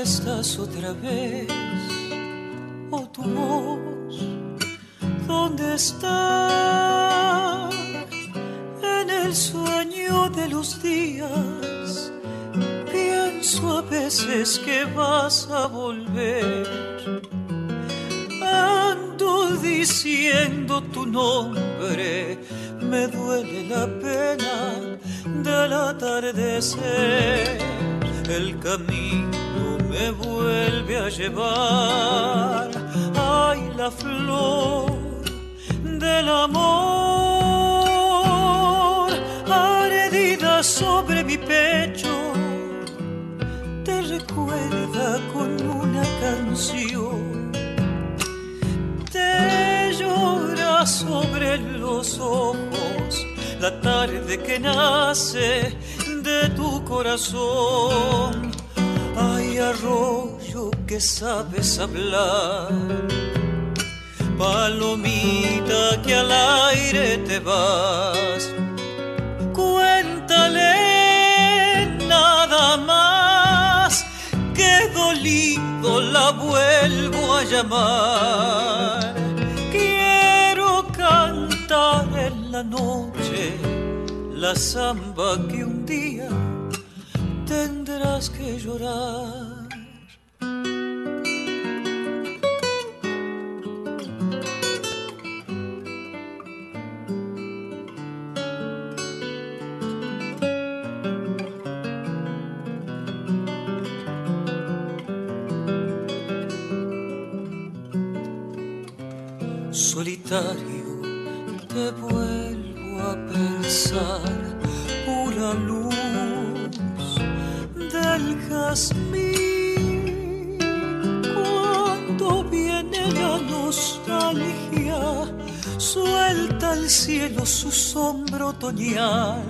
estás otra vez? ¿O tu voz? ¿Dónde está? En el sueño de los días pienso a veces que vas a volver. Ando diciendo tu nombre, me duele la pena del atardecer. El camino me vuelve a llevar. Ay, la flor del amor, ardida sobre mi pecho, te recuerda con una canción. Te llora sobre los ojos la tarde que nace de tu corazón. Ay, arroyo que sabes hablar, palomita que al aire te vas, cuéntale nada más que dolido la vuelvo a llamar. Quiero cantar en la noche la samba que un día tendrás que llorar. Solitario te vuelvo a pensar, pura luz del jazmín. Cuando viene la nostalgia, suelta al cielo su sombra otoñal.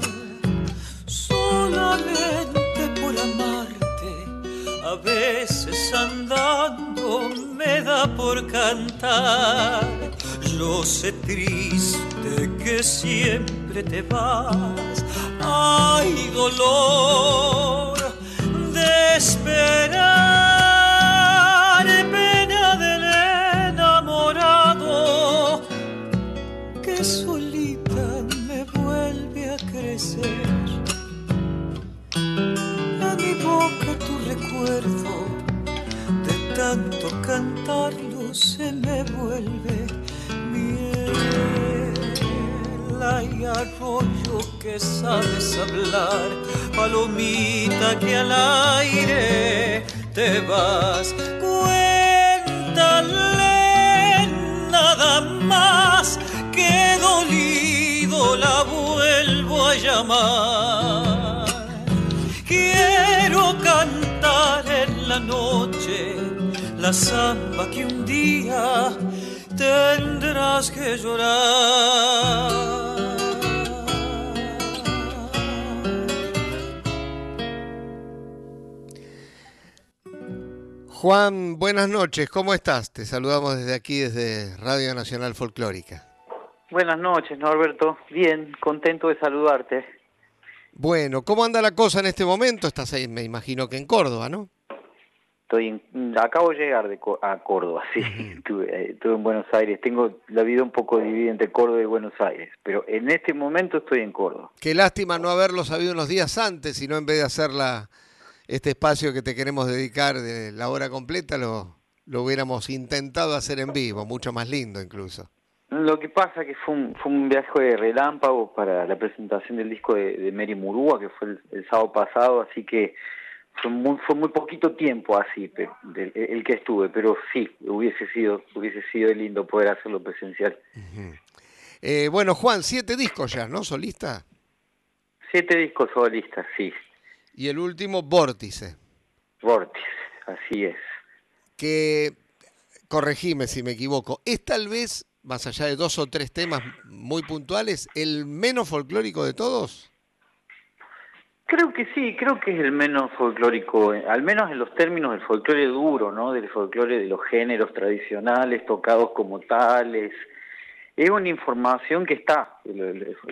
Solamente por amarte, a veces andando me da por cantar. Yo sé triste que siempre te vas. Ay, dolor de esperar, pena del enamorado que solita me vuelve a crecer. A mi boca tu recuerdo, de tanto cantarlo se me vuelve miel. Hay arroyo que sabes hablar, palomita que al aire te vas, cuéntale nada más que dolido la vuelvo a llamar. Quiero cantar en la noche la samba que un día tendrás que llorar. Juan, buenas noches, ¿cómo estás? Te saludamos desde aquí, desde Radio Nacional Folclórica. Buenas noches, Norberto. Bien, contento de saludarte. Bueno, ¿cómo anda la cosa en este momento? Estás ahí, me imagino que en Córdoba, ¿no? Acabo de llegar a Córdoba, sí. Estuve en Buenos Aires. Tengo la vida un poco dividida entre Córdoba y Buenos Aires, pero en este momento estoy en Córdoba. Qué lástima no haberlo sabido unos días antes, sino en vez de hacer este espacio que te queremos dedicar de la hora completa, lo hubiéramos intentado hacer en vivo, mucho más lindo incluso. Lo que pasa que fue un viaje de relámpago para la presentación del disco de Mary Murúa, que fue el sábado pasado, así que fue muy poquito tiempo así el que estuve, pero sí, hubiese sido lindo poder hacerlo presencial. Uh-huh. Bueno, Juan, 7 discos ya, ¿no? ¿Solista? 7 discos solistas, sí. Y el último, Vórtice. Vórtice, así es. Que, corregime si me equivoco, es tal vez, más allá de 2 o 3 temas muy puntuales, el menos folclórico de todos. Creo que sí, creo que es el menos folclórico, al menos en los términos del folclore duro, ¿no? Del folclore de los géneros tradicionales tocados como tales. Es una información que está,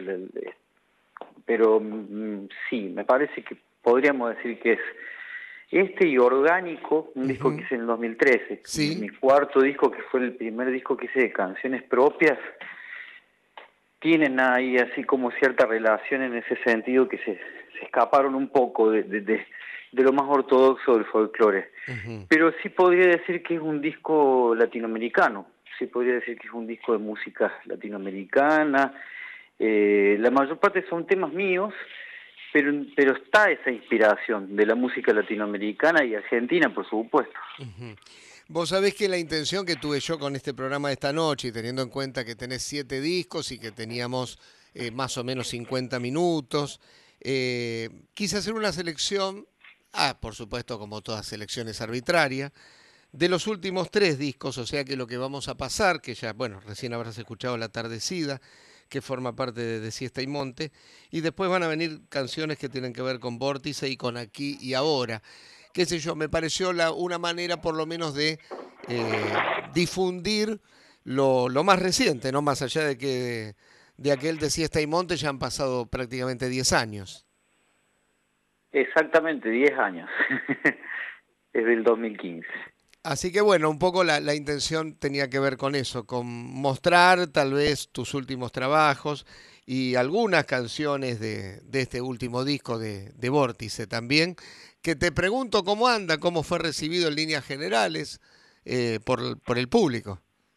pero sí, me parece que podríamos decir que Este y Orgánico, un disco que hice en el 2013. Sí. Mi cuarto disco, que fue el primer disco que hice de canciones propias, tienen ahí así como cierta relación en ese sentido, que se escaparon un poco de lo más ortodoxo del folclore. Pero sí podría decir que es un disco latinoamericano, sí podría decir que es un disco de música latinoamericana. La mayor parte son temas míos, pero está esa inspiración de la música latinoamericana y argentina, por supuesto. Vos sabés que la intención que tuve yo con este programa de esta noche, y teniendo en cuenta que tenés 7 discos y que teníamos más o menos 50 minutos, quise hacer una selección, por supuesto como todas selecciones arbitraria, de los últimos 3 discos, o sea que lo que vamos a pasar, que ya, bueno, recién habrás escuchado La Atardecida, que forma parte de Siesta y Monte, y después van a venir canciones que tienen que ver con Vórtice y con Aquí y Ahora. Qué sé yo, me pareció una manera por lo menos de difundir lo más reciente, ¿no? Más allá de que de aquel de Siesta y Monte ya han pasado prácticamente 10 años. Exactamente, 10 años. Es del 2015. Así que bueno, un poco la intención tenía que ver con eso, con mostrar tal vez tus últimos trabajos y algunas canciones de este último disco de Vórtice también, que te pregunto cómo anda, cómo fue recibido en líneas generales por el público.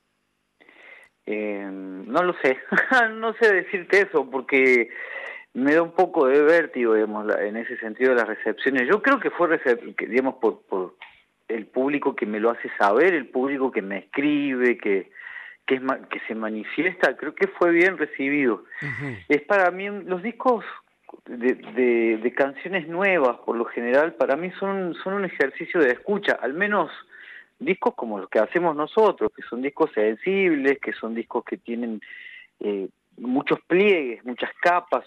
No lo sé, no sé decirte eso porque me da un poco de vértigo, digamos, en ese sentido de las recepciones. Yo creo que fue, digamos, por el público que me lo hace saber, el público que me escribe, que se manifiesta, creo que fue bien recibido. Es para mí, los discos de canciones nuevas, por lo general, para mí son un ejercicio de escucha, al menos discos como los que hacemos nosotros, que son discos sensibles, que son discos que tienen muchos pliegues, muchas capas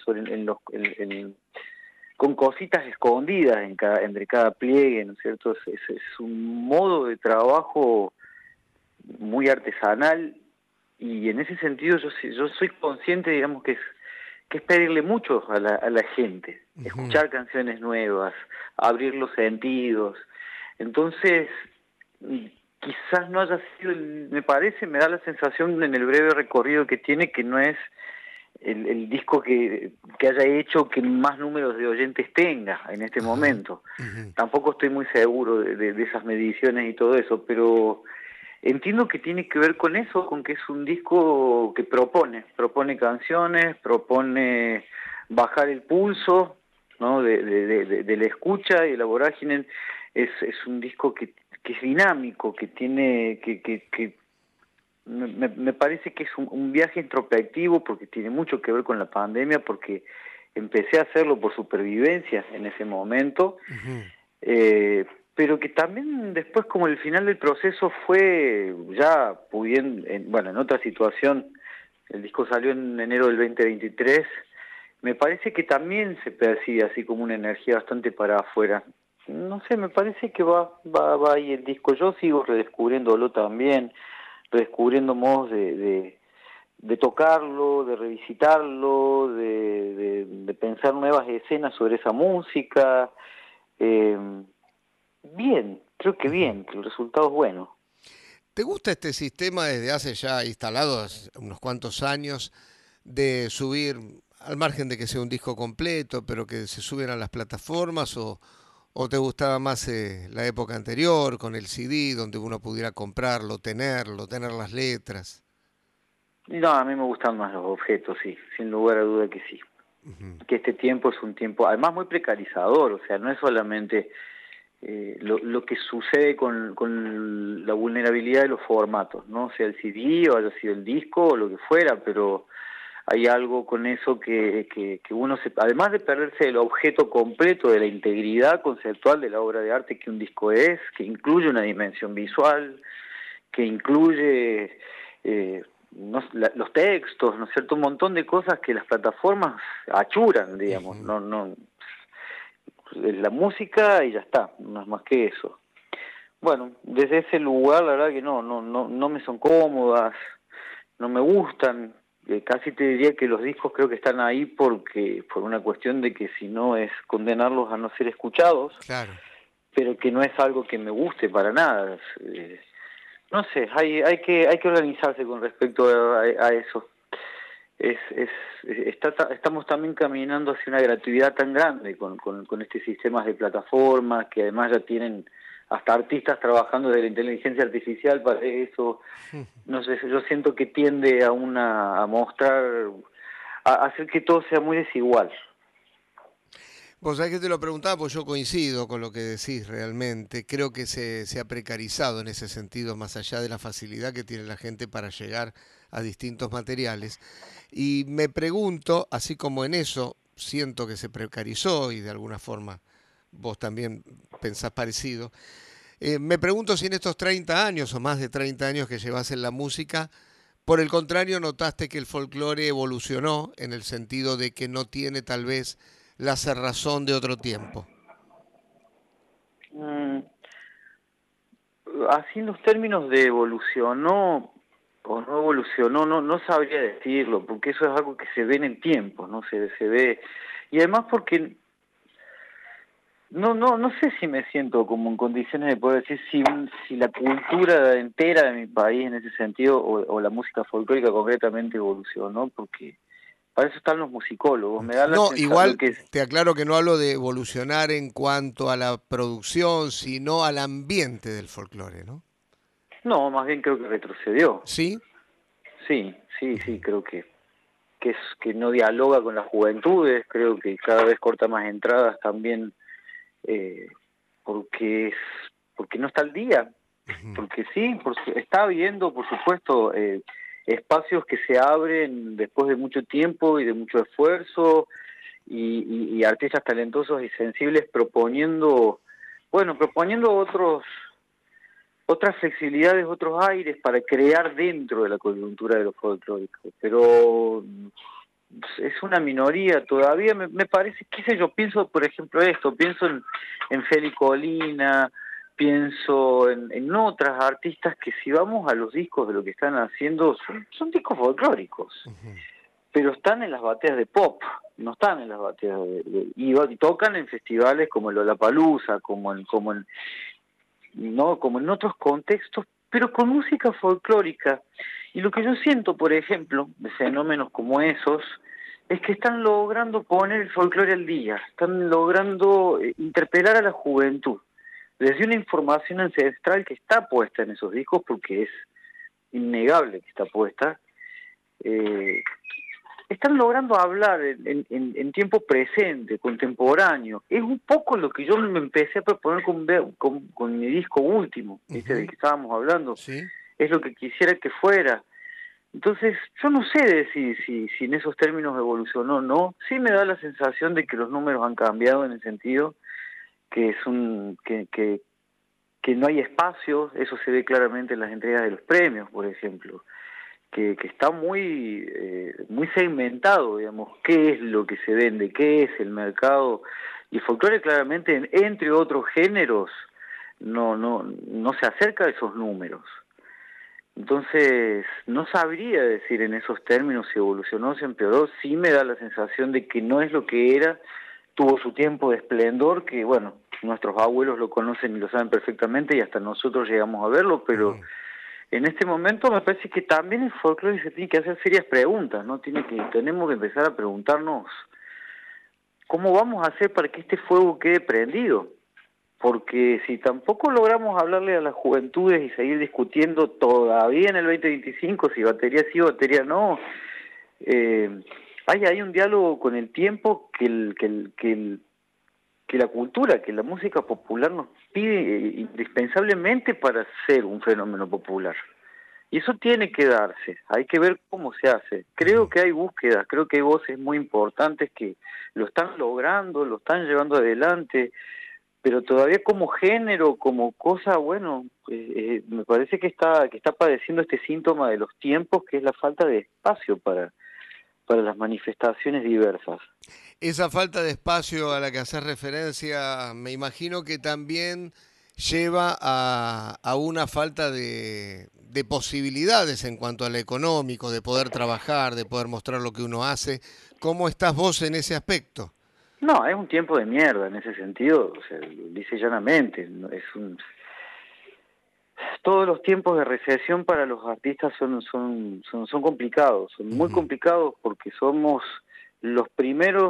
con cositas escondidas entre cada pliegue, ¿no es cierto? Es un modo de trabajo muy artesanal y en ese sentido yo soy consciente, digamos, que es pedirle mucho a la gente, escuchar canciones nuevas, abrir los sentidos. Entonces, quizás no haya sido, me da la sensación en el breve recorrido que tiene, que no es el disco que haya hecho que más números de oyentes tenga en este momento. Tampoco estoy muy seguro de esas mediciones y todo eso, pero entiendo que tiene que ver con eso, con que es un disco que propone canciones, propone bajar el pulso, ¿no? de la escucha y de la vorágine. Es un disco que es dinámico, que tiene que me parece que es un viaje introspectivo, porque tiene mucho que ver con la pandemia, porque empecé a hacerlo por supervivencia en ese momento, pero que también después, como el final del proceso fue ya pudiendo, en otra situación, el disco salió en enero del 2023, me parece que también se percibe así como una energía bastante para afuera. No sé, me parece que va ahí el disco. Yo sigo redescubriéndolo también, redescubriendo modos de tocarlo, de revisitarlo, de pensar nuevas escenas sobre esa música. Bien, creo que bien, que el resultado es bueno. ¿Te gusta este sistema desde hace ya instalado unos cuantos años de subir, al margen de que sea un disco completo, pero que se suben a las plataformas o te gustaba más la época anterior con el CD donde uno pudiera comprarlo, tener las letras? No, a mí me gustan más los objetos, sí, sin lugar a duda que sí. Que este tiempo es un tiempo, además muy precarizador, o sea, no es solamente lo que sucede con la vulnerabilidad de los formatos, ¿no? Sea el CD o haya sido el disco o lo que fuera, pero hay algo con eso que uno, además de perderse el objeto completo de la integridad conceptual de la obra de arte que un disco es, que incluye una dimensión visual, que incluye los textos, ¿no es cierto? Un montón de cosas que las plataformas achuran, digamos, no la música y ya está, no es más que eso. Bueno, desde ese lugar la verdad que no me son cómodas, no me gustan. Casi te diría que los discos creo que están ahí por una cuestión de que si no es condenarlos a no ser escuchados. Claro. pero que no es algo que me guste para nada. No sé, hay que organizarse con respecto a eso. Estamos también caminando hacia una gratuidad tan grande con estos sistemas de plataformas que además ya tienen hasta artistas trabajando de la inteligencia artificial para eso. No sé, yo siento que tiende a mostrar, a hacer que todo sea muy desigual. Vos sabés que te lo preguntaba, pues yo coincido con lo que decís realmente. Creo que se ha precarizado en ese sentido, más allá de la facilidad que tiene la gente para llegar a distintos materiales. Y me pregunto, así como en eso siento que se precarizó y de alguna forma vos también pensás parecido, me pregunto si en estos 30 años o más de 30 años que llevas en la música, por el contrario, notaste que el folclore evolucionó en el sentido de que no tiene tal vez la cerrazón de otro tiempo. Mm, Así en los términos de evolucionó o no evolucionó, no sabría decirlo, porque eso es algo que se ve en el tiempo, ¿no? Se ve, y además porque no sé si me siento como en condiciones de poder decir si la cultura entera de mi país en ese sentido, o la música folclórica concretamente evolucionó, porque para eso están los musicólogos. Me da la No, sensación igual que te aclaro que no hablo de evolucionar en cuanto a la producción, sino al ambiente del folclore, ¿no? no, más bien creo que retrocedió. ¿Sí? Sí, creo que no dialoga con las juventudes, creo que cada vez corta más entradas también, eh, porque porque no está al día, Ujú. porque sí, está habiendo, por supuesto, espacios que se abren después de mucho tiempo y de mucho esfuerzo, y artistas talentosos y sensibles proponiendo otras flexibilidades, otros aires para crear dentro de la coyuntura de lo folclórico, pero es una minoría todavía. Me parece, qué sé yo, pienso por ejemplo pienso en Feli Colina, pienso en otras artistas que, si vamos a los discos de lo que están haciendo, son discos folclóricos, pero están en las bateas de pop, no están en las bateas y tocan en festivales como el Lollapalooza, como en otros contextos, pero con música folclórica. Y lo que yo siento, por ejemplo, de fenómenos como esos, es que están logrando poner el folclore al día, están logrando interpelar a la juventud desde una información ancestral que está puesta en esos discos, porque es innegable que está puesta. eh, Están logrando hablar en tiempo presente, contemporáneo. Es un poco lo que yo me empecé a proponer con mi disco último, ¿viste? Del Ujú. que estábamos hablando. Sí. Es lo que quisiera que fuera. Entonces, yo no sé decir si en esos términos evolucionó o no. Sí me da la sensación de que los números han cambiado, en el sentido que que no hay espacio. Eso se ve claramente en las entregas de los premios, por ejemplo, que está muy segmentado, digamos, qué es lo que se vende, qué es el mercado. Y el folclore claramente, entre otros géneros, no se acerca a esos números. Entonces, no sabría decir en esos términos si evolucionó o se empeoró. Sí me da la sensación de que no es lo que era. Tuvo su tiempo de esplendor, que bueno, nuestros abuelos lo conocen y lo saben perfectamente, y hasta nosotros llegamos a verlo, pero Ujú. en este momento me parece que también el folclore se tiene que hacer serias preguntas, ¿no? Tenemos que empezar a preguntarnos cómo vamos a hacer para que este fuego quede prendido. Porque si tampoco logramos hablarle a las juventudes y seguir discutiendo todavía en el 2025 si batería sí o batería no, eh, hay un diálogo con el tiempo que la cultura, que la música popular nos pide indispensablemente para ser un fenómeno popular. Y eso tiene que darse, hay que ver cómo se hace. Creo Ujú. que hay búsquedas, creo que hay voces muy importantes que lo están logrando, lo están llevando adelante, pero todavía como género, como cosa, bueno, me parece que está padeciendo este síntoma de los tiempos, que es la falta de espacio para las manifestaciones diversas. Esa falta de espacio a la que haces referencia, me imagino que también lleva a una falta de posibilidades en cuanto a lo económico, de poder trabajar, de poder mostrar lo que uno hace. ¿Cómo estás vos en ese aspecto? No, es un tiempo de mierda en ese sentido, o sea, lo dice llanamente, todos los tiempos de recesión para los artistas son complicados, son muy complicados porque somos los primeros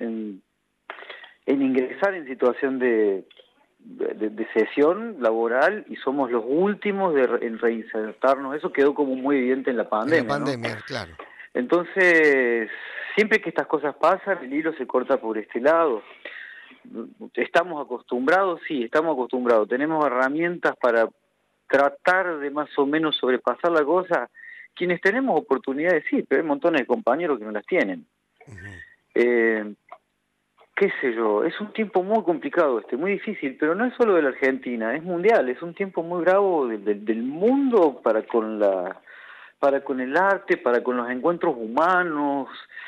en ingresar en situación de cesión laboral y somos los últimos en reinsertarnos. Eso quedó como muy evidente en la pandemia, En la pandemia, ¿no? claro. Entonces, siempre que estas cosas pasan, el hilo se corta por este lado. ¿Estamos acostumbrados? Sí, estamos acostumbrados. Tenemos herramientas para tratar de más o menos sobrepasar la cosa. Quienes tenemos oportunidades, sí, pero hay montones de compañeros que no las tienen. Qué sé yo, es un tiempo muy complicado muy difícil, pero no es solo de la Argentina, es mundial, es un tiempo muy bravo del mundo para con el arte, para con los encuentros humanos.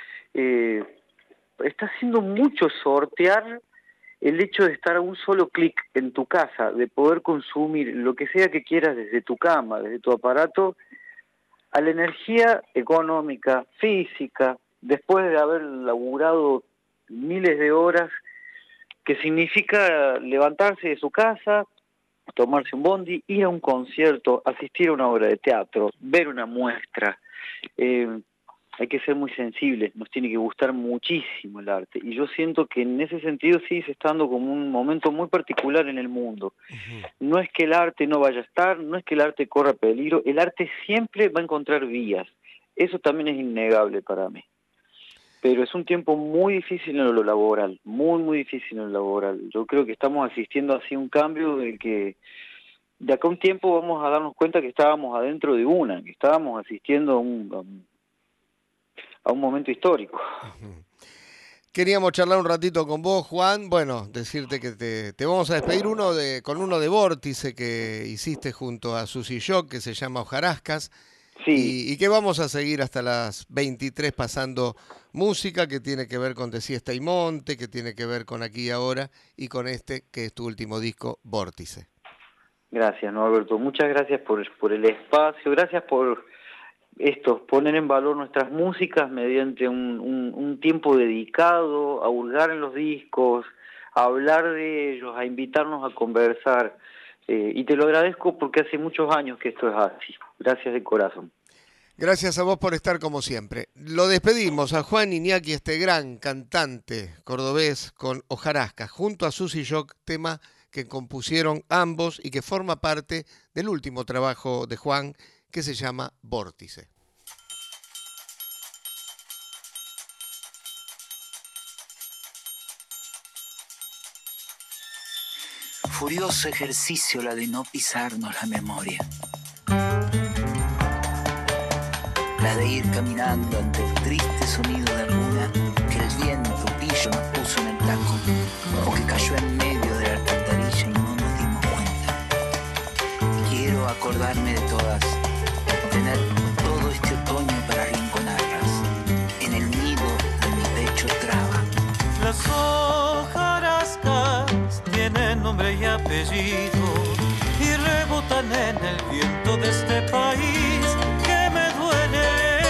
Está haciendo mucho sortear el hecho de estar a un solo clic en tu casa, de poder consumir lo que sea que quieras desde tu cama, desde tu aparato, a la energía económica, física, después de haber laburado miles de horas, que significa levantarse de su casa, tomarse un bondi, ir a un concierto, asistir a una obra de teatro, ver una muestra. Hay que ser muy sensibles, nos tiene que gustar muchísimo el arte. Y yo siento que en ese sentido sí se está dando como un momento muy particular en el mundo. No es que el arte no vaya a estar, no es que el arte corra peligro, el arte siempre va a encontrar vías. Eso también es innegable para mí. Pero es un tiempo muy difícil en lo laboral, muy, muy difícil en lo laboral. Yo creo que estamos asistiendo así a un cambio de que de acá a un tiempo vamos a darnos cuenta que estábamos adentro de que estábamos asistiendo a un momento histórico. Queríamos charlar un ratito con vos, Juan. Bueno, decirte que te vamos a despedir con uno de Vórtice que hiciste junto a Susy Shock, que se llama Hojarascas. Sí. Y que vamos a seguir hasta las 23 pasando música que tiene que ver con De Siesta y Monte, que tiene que ver con Aquí y Ahora, y con este que es tu último disco, Vórtice. Gracias, Norberto. Muchas gracias por el espacio, gracias por poner en valor nuestras músicas mediante un tiempo dedicado a hurgar en los discos, a hablar de ellos, a invitarnos a conversar. Y te lo agradezco porque hace muchos años que esto es así. Gracias de corazón. Gracias a vos por estar como siempre. Lo despedimos a Juan Iñaki, este gran cantante cordobés, con Hojarascas, junto a Susy Shock, tema que compusieron ambos y que forma parte del último trabajo de Juan, que se llama Vórtice. Furioso ejercicio la de no pisarnos la memoria. La de ir caminando ante el triste sonido de luna que el viento pillo nos puso en el taco o que cayó en medio de la alcantarilla y no nos dimos cuenta. Quiero acordarme de todas, tener todo este otoño para rinconarlas. En el nido de mi pecho traba. Las hojarascas tienen nombre y apellido y rebotan en el viento de este país que me duele.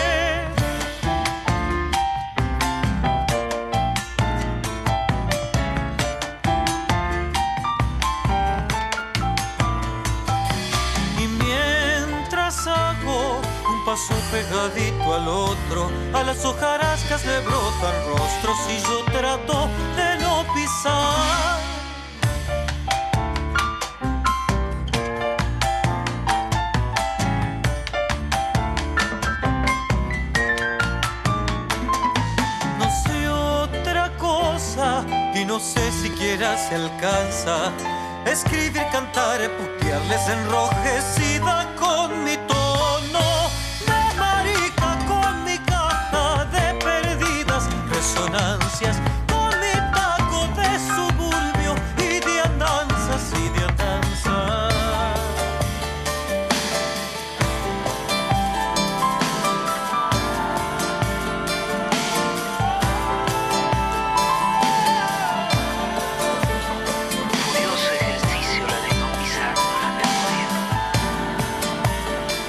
Y mientras hago un paso pegadito al otro, a las hojarascas le brotan rostros y yo trato de no pisar. No sé otra cosa y no sé siquiera si alcanza escribir, cantar, putearles enrojecida con mi tono de marica, con mi caja de perdidas resonancias, con mi taco de suburbio y de andanzas y de andanzas. Furioso ejercicio la de no pisarnos la memoria.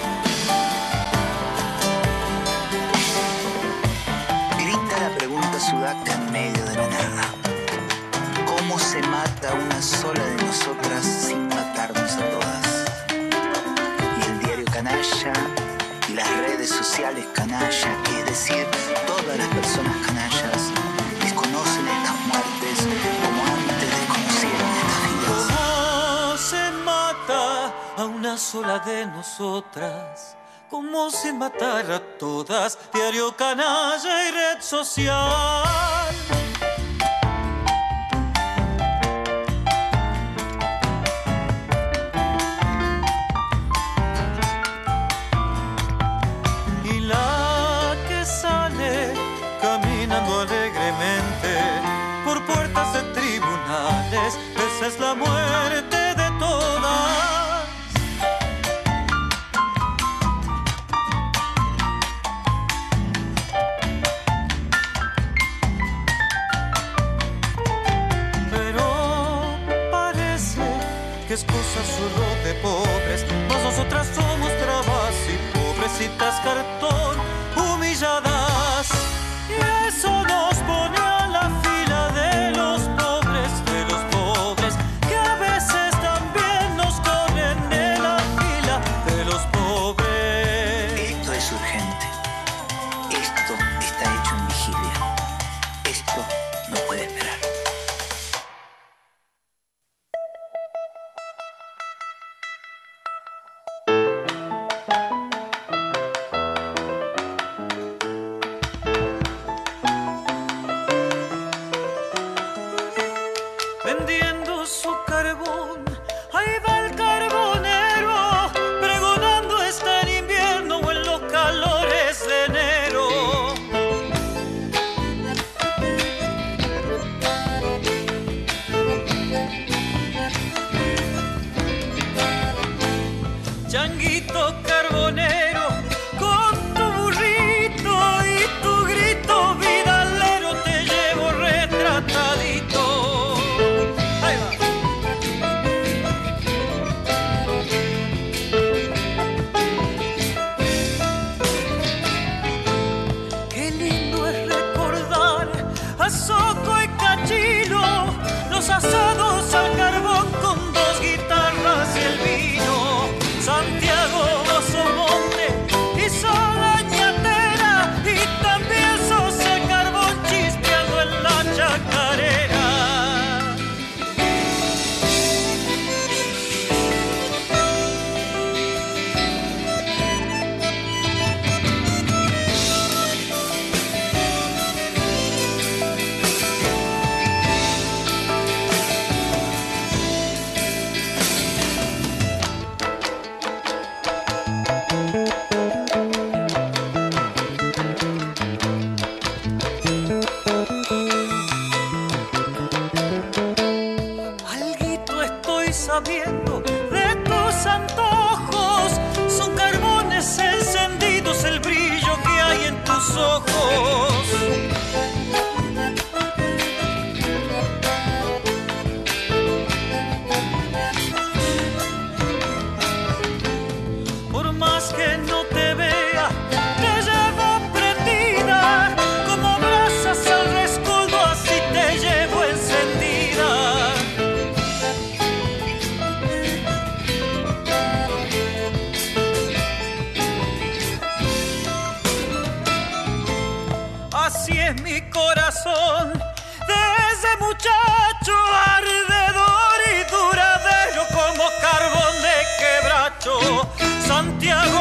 las redes sociales canalla, es decir, todas las personas canallas, desconocen estas muertes como antes desconocieron estas vidas. ¿Cómo se mata a una sola de nosotras? Como sin matar a todas, diario canalla y red social. Y la que sale caminando alegremente por puertas de tribunales, esa es la muerte de todas. Es cosa solo de pobres, mas nosotras somos trabas y pobrecitas cartón humilladas. Y eso nos pone a la fila de los pobres, que a veces también nos ponen en la fila de los pobres. Esto es urgente. Esto está hecho en vigilia. Esto no puede esperar. Vendiendo su carbón, ahí va el carbonero, pregonando está en invierno o en los calores de enero. Changuito carbonero, con tu burrito y tu grito vidalero te llevo retratadito. Soco y Cachilo, los asados al carbón con dos guitarras y el vino. Santiago, Osomonte y Solañatera, y también sos el carbón chispeando en la chacarera. Sabiendo de tus antojos, son carbones encendidos el brillo que hay en tus ojos. Por más que no te vea, te llevo prendida, como brasas al rescoldo, así te llevo encendida. Así es mi corazón, desde muchacho ardedor y duradero como carbón de quebracho. Santiago